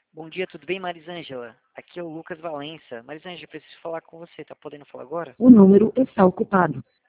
Bom dia, tudo bem, Marisângela? Aqui é o Lucas Valença. Marisângela, preciso falar com você. Tá podendo falar agora? O número está ocupado.